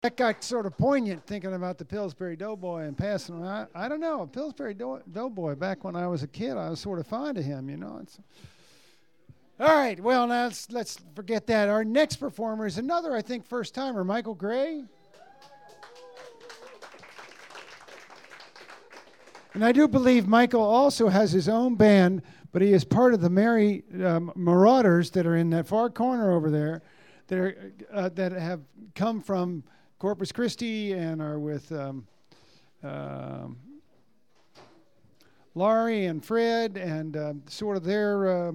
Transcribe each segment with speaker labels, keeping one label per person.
Speaker 1: That got sort of poignant thinking about the Pillsbury Doughboy and passing him. I don't know, Pillsbury Doughboy, back when I was a kid, I was sort of fond of him, you know. All right, well, now let's forget that. Our next performer is another, I think, first-timer, Michael Gray. And I do believe Michael also has his own band, but he is part of the Merry Marauders that are in that far corner over there that have come from Corpus Christi and are with Laurie and Fred and sort of their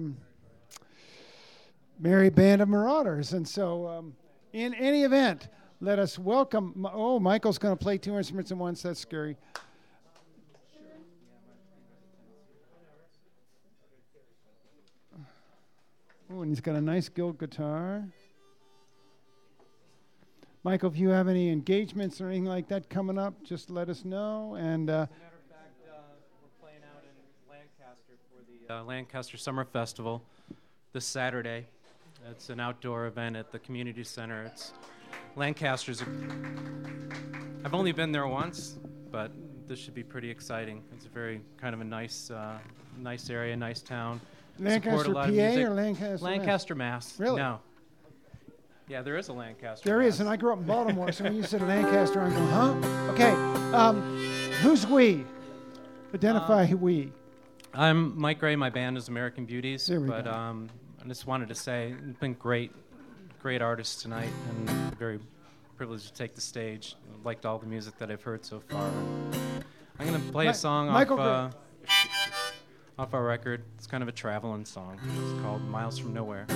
Speaker 1: Merry Band of Marauders. And so in any event, let us welcome, Michael's going to play two instruments at once. That's scary. Oh, and he's got a nice Guild guitar. Michael, if you have any engagements or anything like that coming up, just let us know. And
Speaker 2: as a matter of fact, we're playing out in Lancaster for the Lancaster Summer Festival this Saturday. It's an outdoor event at the community center. It's Lancaster's. I've only been there once, but this should be pretty exciting. It's a very kind of a nice area, nice town.
Speaker 1: Lancaster, PA, or Lancaster?
Speaker 2: Lancaster, Mass.
Speaker 1: Really?
Speaker 2: No. Yeah, there is a Lancaster.
Speaker 1: There is, and I grew up in Baltimore, so when you said Lancaster, I'm going, huh? Okay, who's we? Identify we.
Speaker 2: I'm Mike Gray. My band is American Beauties.
Speaker 1: There we
Speaker 2: go.
Speaker 1: I
Speaker 2: just wanted to say it's been great artists tonight, and very privileged to take the stage. I've liked all the music that I've heard so far. I'm going to play a song off our record. It's kind of a traveling song. It's called Miles from Nowhere.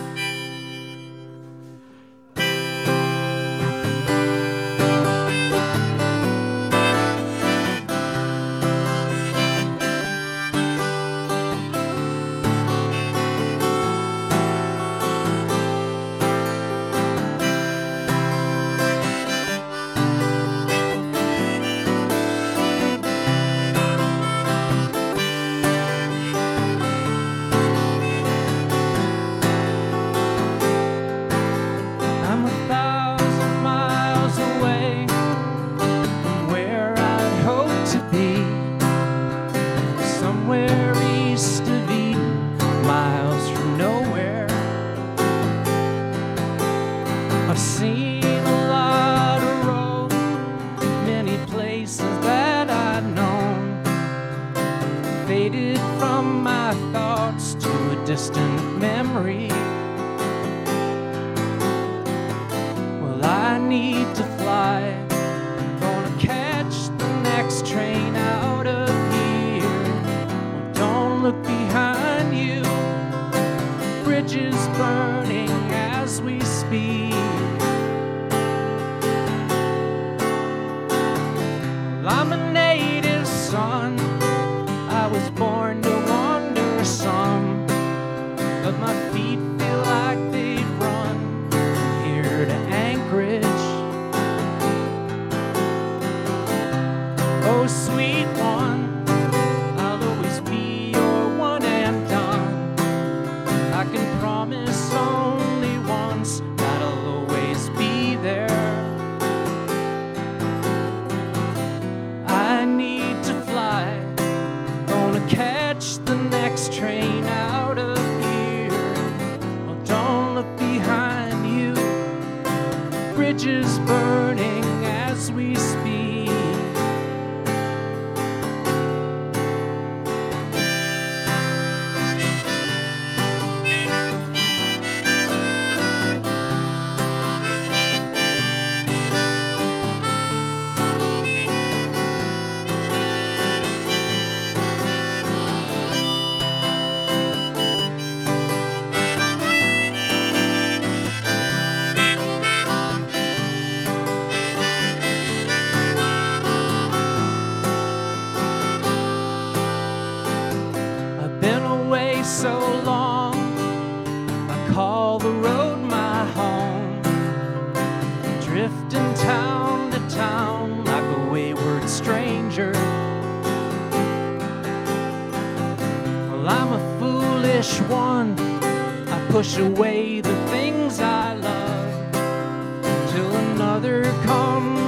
Speaker 3: Push away the things I love till another comes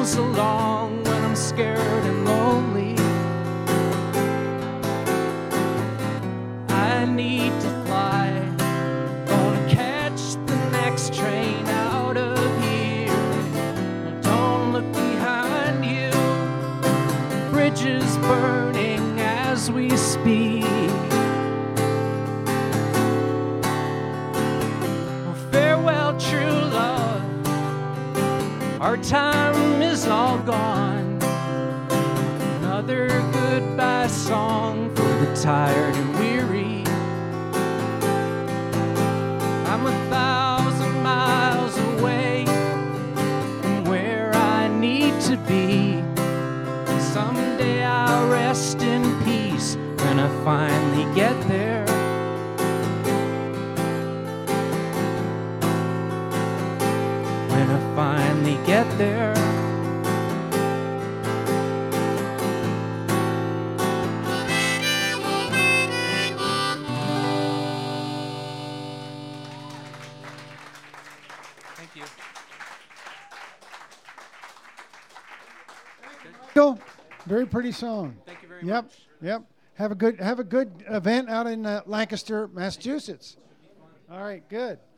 Speaker 3: comes along when I'm scared and lonely. I need to fly, gonna catch the next train out of here. Don't look behind you, bridges burning as we speak. Well, farewell, true love, our time is all gone. Another goodbye song for the tired and weary. I'm 1,000 miles away from where I need to be. Someday I'll rest in peace when I finally get there. When I finally get there.
Speaker 2: Thank you.
Speaker 1: Cool. Very pretty song.
Speaker 2: Thank you very
Speaker 1: Yep.
Speaker 2: much.
Speaker 1: Yep. Have a good event out in Lancaster, Massachusetts. All right. Good.